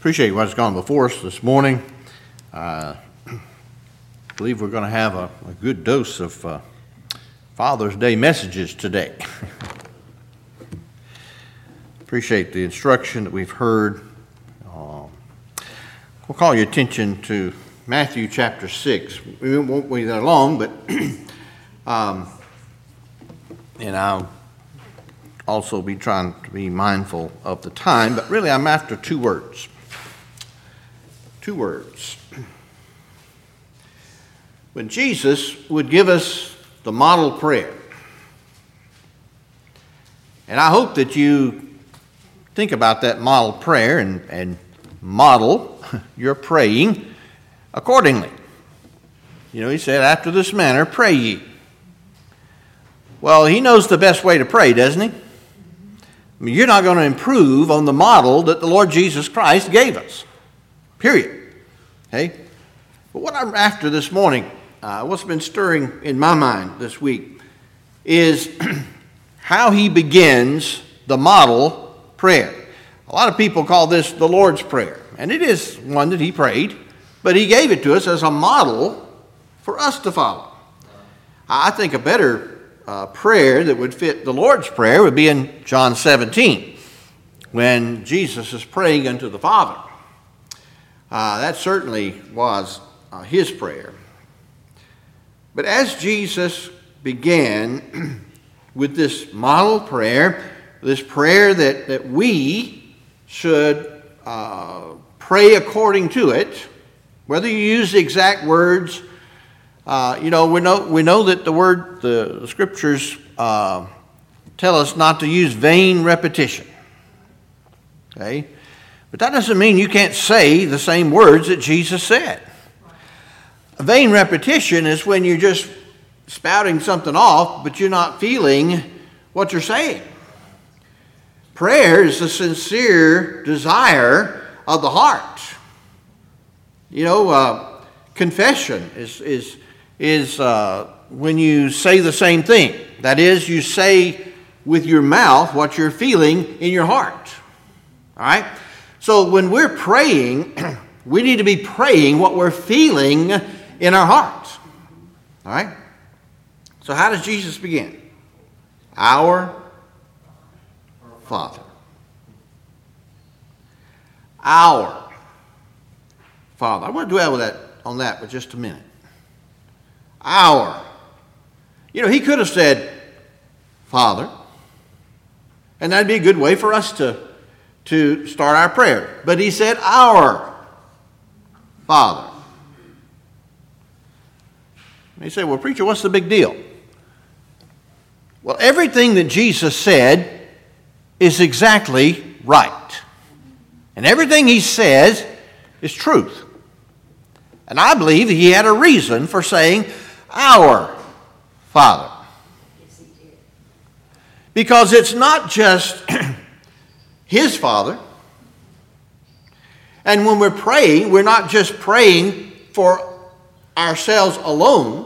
Appreciate what's gone before us this morning. I believe we're going to have a good dose of Father's Day messages today. Appreciate the instruction that we've heard. We'll call your attention to Matthew chapter 6. We won't be that long, but and I'll also be trying to be mindful of the time, but really I'm after two words. Two words. When Jesus would give us the model prayer, and I hope that you think about that model prayer and model your praying accordingly. You know, he said, after this manner, pray ye. Well, he knows the best way to pray, doesn't he? I mean, you're not going to improve on the model that the Lord Jesus Christ gave us. Period. Okay? But what I'm after this morning, what's been stirring in my mind this week, is how he begins the model prayer. A lot of people call this the Lord's Prayer, and it is one that he prayed, but he gave it to us as a model for us to follow. I think a better prayer that would fit the Lord's Prayer would be in John 17, when Jesus is praying unto the Father. That certainly was his prayer. But as Jesus began with this model prayer, this prayer that we should pray according to it, whether you use the exact words, we know that the scriptures tell us not to use vain repetition. Okay? But that doesn't mean you can't say the same words that Jesus said. A vain repetition is when you're just spouting something off, but you're not feeling what you're saying. Prayer is the sincere desire of the heart. You know, confession is when you say the same thing. That is, you say with your mouth what you're feeling in your heart. All right? So when we're praying, we need to be praying what we're feeling in our hearts. All right? So how does Jesus begin? Our Father. Our Father. I want to dwell on that for just a minute. Our. You know, he could have said, Father. And that'd be a good way for us to start our prayer. But he said, our Father. And you say, well, preacher, what's the big deal? Well, everything that Jesus said is exactly right. And everything he says is truth. And I believe he had a reason for saying, our Father. Because it's not just his Father. And when we're praying, we're not just praying for ourselves alone.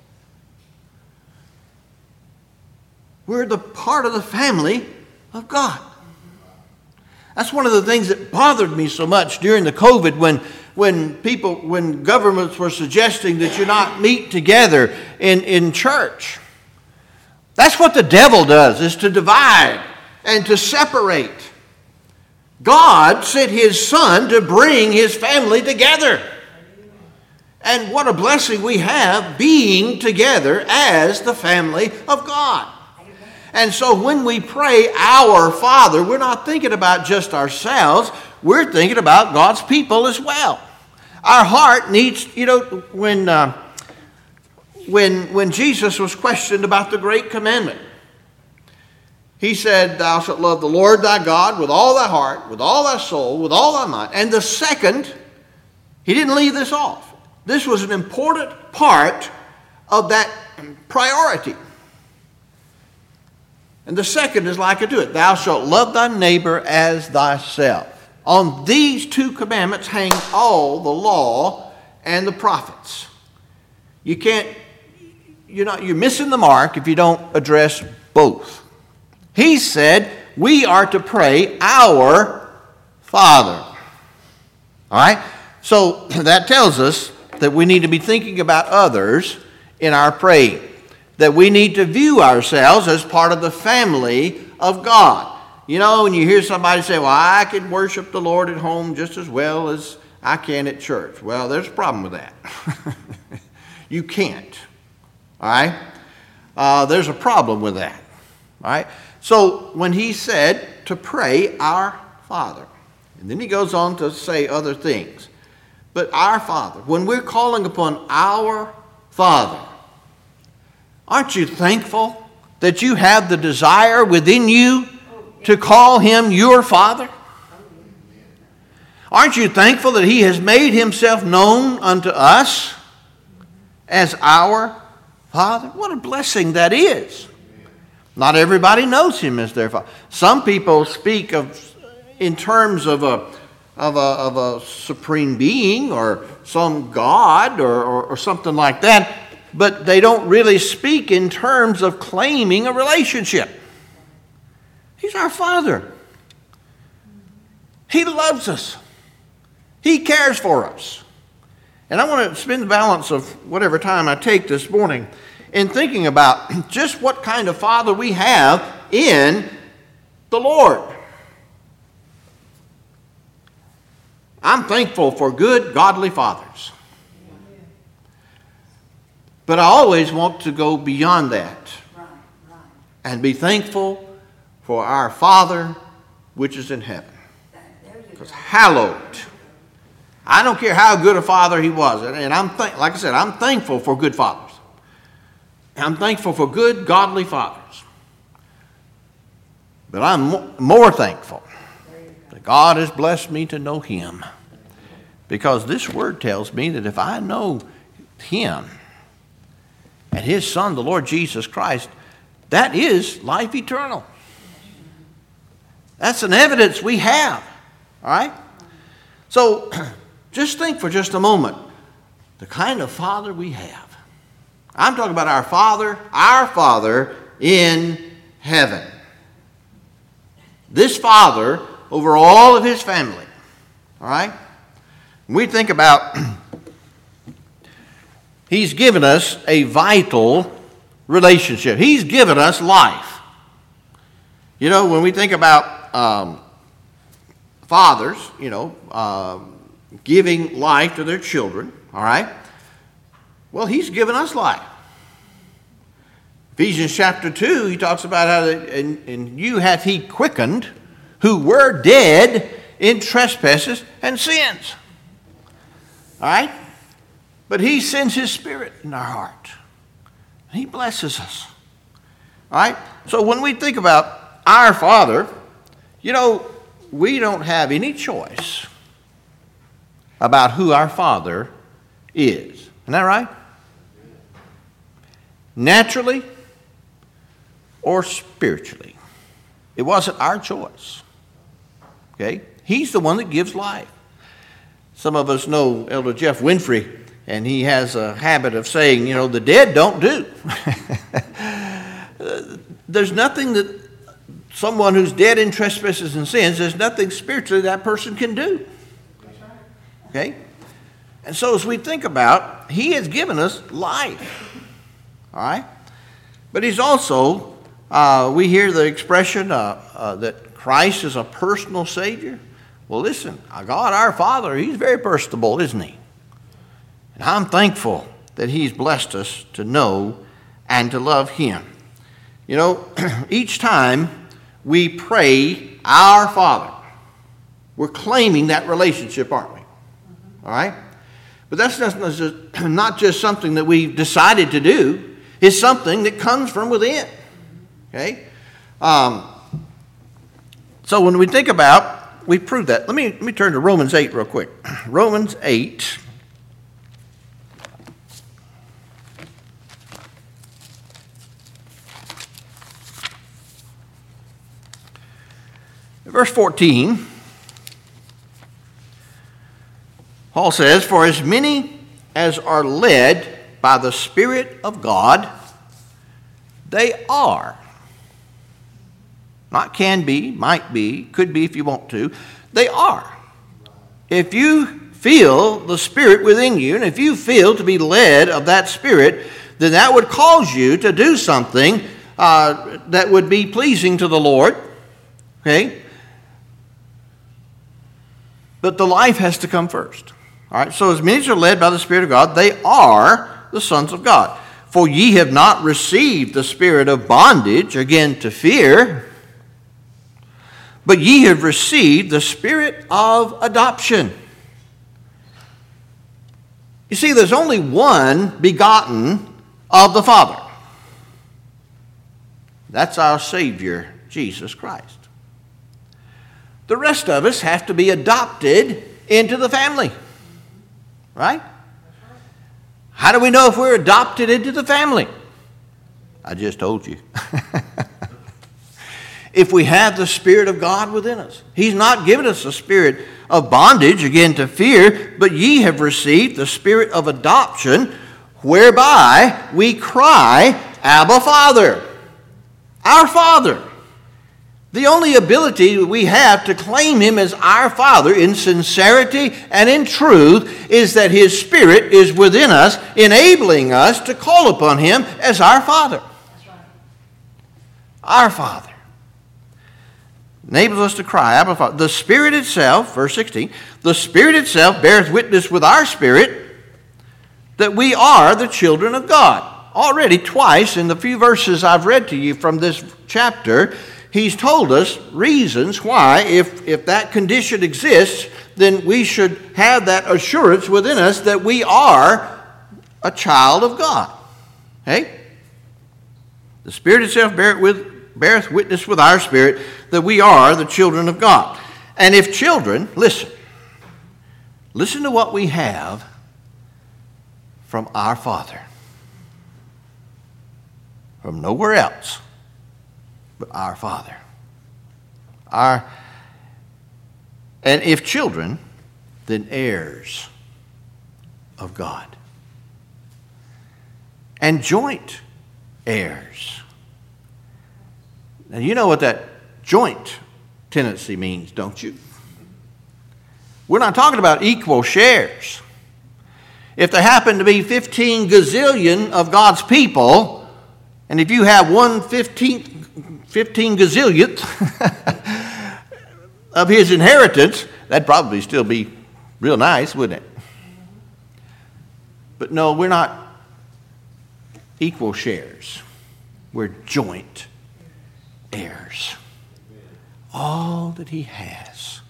We're the part of the family of God. That's one of the things that bothered me so much during the COVID when governments were suggesting that you not meet together in church. That's what the devil does, is to divide and to separate. God sent his Son to bring his family together. And what a blessing we have being together as the family of God. And so when we pray, our Father, we're not thinking about just ourselves. We're thinking about God's people as well. Our heart needs, when Jesus was questioned about the great commandment, he said, thou shalt love the Lord thy God with all thy heart, with all thy soul, with all thy mind. And the second, he didn't leave this off. This was an important part of that priority. And the second is like unto it. Thou shalt love thy neighbor as thyself. On these two commandments hang all the law and the prophets. You're missing the mark if you don't address both. He said we are to pray our Father. All right? So that tells us that we need to be thinking about others in our praying, that we need to view ourselves as part of the family of God. You know, when you hear somebody say, well, I can worship the Lord at home just as well as I can at church. Well, there's a problem with that. You can't. All right? There's a problem with that. All right? So when he said to pray, our Father, and then he goes on to say other things. But our Father, when we're calling upon our Father, aren't you thankful that you have the desire within you to call him your Father? Aren't you thankful that he has made himself known unto us as our Father? What a blessing that is. Not everybody knows him as their Father. Some people speak of in terms of a supreme being or some God or something like that, but they don't really speak in terms of claiming a relationship. He's our Father. He loves us. He cares for us. And I want to spend the balance of whatever time I take this morning in thinking about just what kind of Father we have in the Lord. I'm thankful for good, godly fathers. But I always want to go beyond that and be thankful for our Father which is in heaven. Because hallowed. I don't care how good a father he was. And like I said, I'm thankful for good fathers. I'm thankful for good, godly fathers. But I'm more thankful that God has blessed me to know him. Because this word tells me that if I know him and his Son, the Lord Jesus Christ, that is life eternal. That's an evidence we have. All right? So just think for just a moment the kind of Father we have. I'm talking about our Father in heaven. This Father over all of his family. All right? We think about he's given us a vital relationship. He's given us life. You know, when we think about fathers, giving life to their children, all right? Well, he's given us life. Ephesians chapter 2, he talks about how and you hath he quickened who were dead in trespasses and sins. All right? But he sends his Spirit in our heart. He blesses us. All right? So when we think about our Father, we don't have any choice about who our Father is. Isn't that right? Naturally or spiritually. It wasn't our choice. Okay? He's the one that gives life. Some of us know Elder Jeff Winfrey, and he has a habit of saying, the dead don't do. There's nothing that someone who's dead in trespasses and sins, there's nothing spiritually that person can do. Okay? And so as we think about, he has given us life. All right? But he's also, we hear the expression that Christ is a personal Savior. Well, listen, God our Father, he's very personable, isn't he? And I'm thankful that he's blessed us to know and to love him. Each time we pray our Father, we're claiming that relationship, aren't we? All right? But that's not just something that we've decided to do. It's something that comes from within. Okay? So when we think about, we prove that. Let me turn to Romans 8 real quick. Romans 8. Verse 14. Paul says, for as many as are led by the Spirit of God, they are. Not can be, might be, could be if you want to. They are. If you feel the Spirit within you, and if you feel to be led of that Spirit, then that would cause you to do something that would be pleasing to the Lord. Okay? But the life has to come first. All right? So as many as are led by the Spirit of God, they are the sons of God. For ye have not received the spirit of bondage, again to fear, but ye have received the spirit of adoption. You see, there's only one begotten of the Father. That's our Savior, Jesus Christ. The rest of us have to be adopted into the family. Right? How do we know if we're adopted into the family? I just told you. If we have the Spirit of God within us. He's not given us a spirit of bondage, again to fear, but ye have received the spirit of adoption, whereby we cry, Abba, Father. Our Father. The only ability we have to claim Him as our Father in sincerity and in truth is that His Spirit is within us, enabling us to call upon Him as our Father. That's right. Our Father. Enables us to cry, Abba, Father. The Spirit itself, verse 16, the Spirit itself beareth witness with our spirit that we are the children of God. Already twice in the few verses I've read to you from this chapter, He's told us reasons why, if that condition exists, then we should have that assurance within us that we are a child of God. Okay? The Spirit itself beareth witness with our spirit that we are the children of God. And if children, listen to what we have from our Father. From nowhere else but our Father. And if children, then heirs of God. And joint heirs. Now you know what that joint tenancy means, don't you? We're not talking about equal shares. If there happen to be 15 gazillion of God's people, and if you have 15 gazillionth of His inheritance, that'd probably still be real nice, wouldn't it? But no, we're not equal shares. We're joint heirs. All that He has,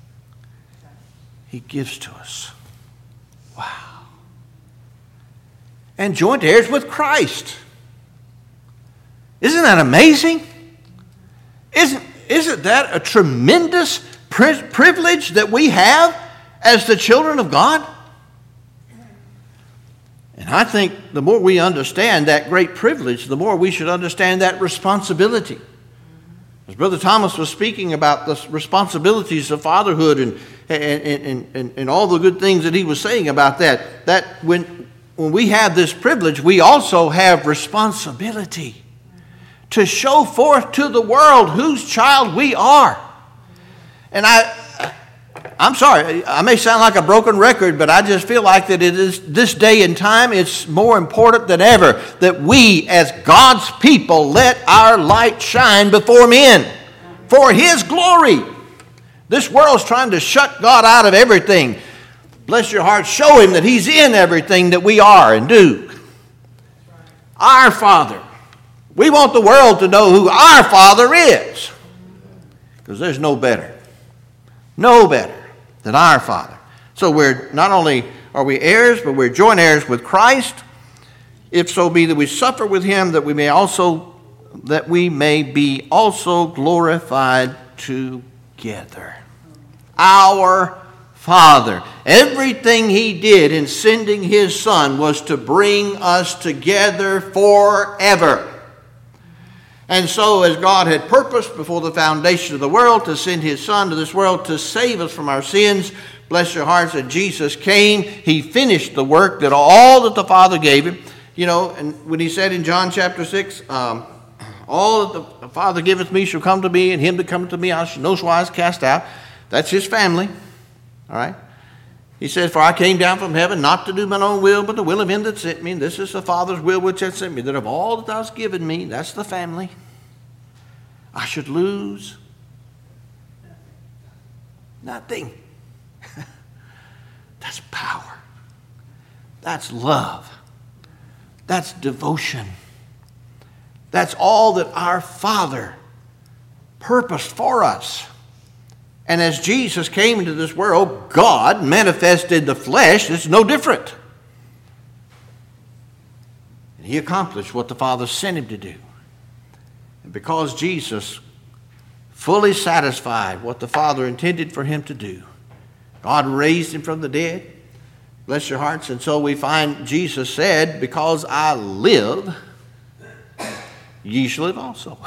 He gives to us. Wow. And joint heirs with Christ. Isn't that amazing? Isn't that a tremendous privilege that we have as the children of God? And I think the more we understand that great privilege, the more we should understand that responsibility. As Brother Thomas was speaking about the responsibilities of fatherhood and all the good things that he was saying about that when we have this privilege, we also have responsibility to show forth to the world whose child we are. And I'm sorry, I may sound like a broken record, but I just feel like that it is this day and time, it's more important than ever that we as God's people let our light shine before men for His glory. This world's trying to shut God out of everything. Bless your heart, show Him that He's in everything that we are and do. Our Father. We want the world to know who our Father is. Because there's no better than our Father. So we're not only are we heirs, but we're joint heirs with Christ, if so be that we suffer with Him, that we may be also glorified together. Our Father. Everything He did in sending His Son was to bring us together forever. And so as God had purposed before the foundation of the world to send His Son to this world to save us from our sins, bless your hearts, that Jesus came, He finished the work that all that the Father gave Him. You know, and when He said in John chapter 6, all that the Father giveth me shall come to me, and him that cometh to me I shall no wise cast out. That's His family. All right? He said, "For I came down from heaven not to do mine own will, but the will of him that sent me. And this is the Father's will which hath sent me, that of all that thou hast given me," that's the family, "I should lose nothing." That's power. That's love. That's devotion. That's all that our Father purposed for us. And as Jesus came into this world, God manifested the flesh. It's no different. And he accomplished what the Father sent him to do. And because Jesus fully satisfied what the Father intended for him to do, God raised him from the dead. Bless your hearts. And so we find Jesus said, "Because I live, ye shall live also."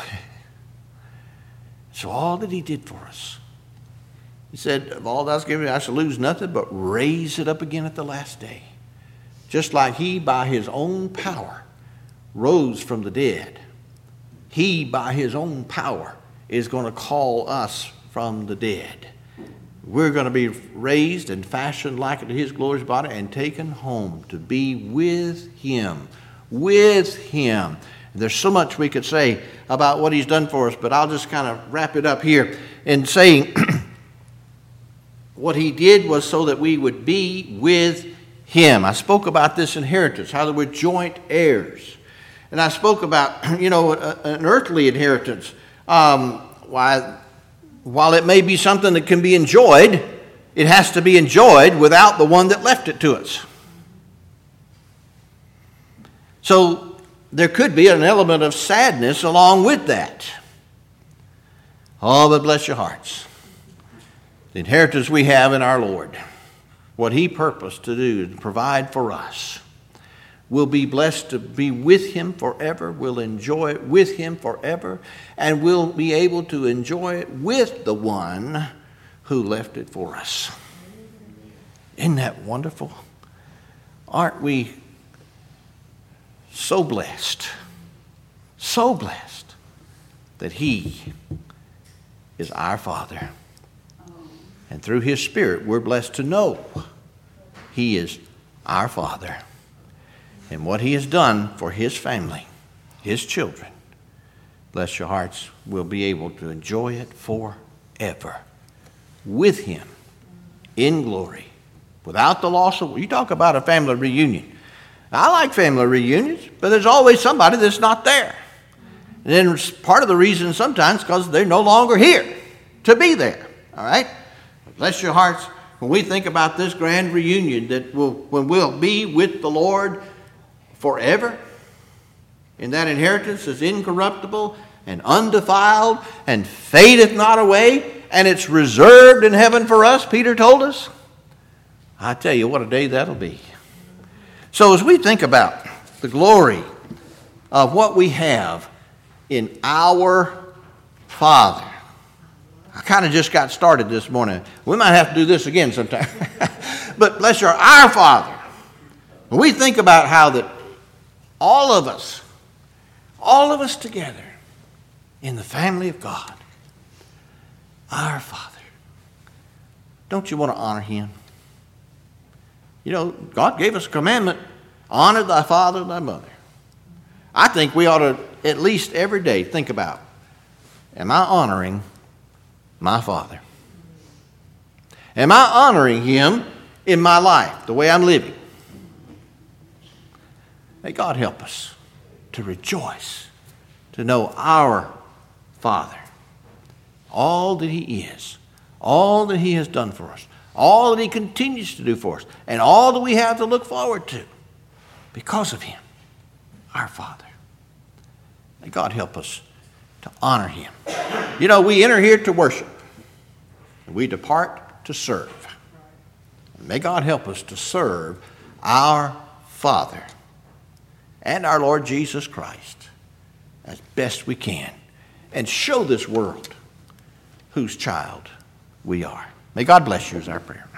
So all that he did for us. He said, "Of all thou hast given me, I shall lose nothing, but raise it up again at the last day." Just like he, by his own power, rose from the dead, he, by his own power, is going to call us from the dead. We're going to be raised and fashioned like unto his glorious body and taken home to be with him. With him. There's so much we could say about what he's done for us, but I'll just kind of wrap it up here in saying what he did was so that we would be with him. I spoke about this inheritance, how that we're joint heirs. And I spoke about, an earthly inheritance. While it may be something that can be enjoyed, it has to be enjoyed without the one that left it to us. So there could be an element of sadness along with that. Oh, but bless your hearts. The inheritance we have in our Lord, what he purposed to do and provide for us, we'll be blessed to be with him forever. We'll enjoy it with him forever. And we'll be able to enjoy it with the one who left it for us. Isn't that wonderful? Aren't we so blessed that he is our Father? And through his Spirit, we're blessed to know he is our Father. And what he has done for his family, his children, bless your hearts, we'll be able to enjoy it forever with him in glory, without the loss of... You talk about a family reunion. I like family reunions, but there's always somebody that's not there. And then part of the reason sometimes because they're no longer here to be there. All right? Bless your hearts. When we think about this grand reunion that when we'll be with the Lord forever, and that inheritance is incorruptible and undefiled and fadeth not away, and it's reserved in heaven for us, Peter told us. I tell you what a day that'll be. So as we think about the glory of what we have in our Father, I kind of just got started this morning. We might have to do this again sometime. But bless our Father. When we think about how that all of us together in the family of God, our Father, don't you want to honor him? God gave us a commandment, honor thy father and thy mother. I think we ought to at least every day think about, am I honoring my Father? Am I honoring him in my life, the way I'm living? May God help us to rejoice, to know our Father, all that he is, all that he has done for us, all that he continues to do for us, and all that we have to look forward to because of him, our Father. May God help us to honor him. We enter here to worship, and we depart to serve. And may God help us to serve our Father and our Lord Jesus Christ as best we can and show this world whose child we are. May God bless you is our prayer.